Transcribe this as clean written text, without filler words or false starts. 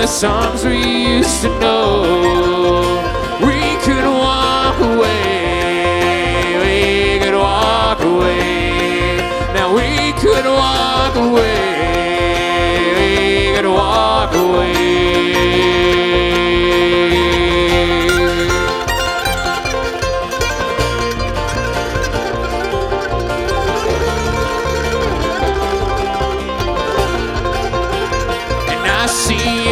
the songs we used to know. We could walk away, we could walk away. Now we could walk away.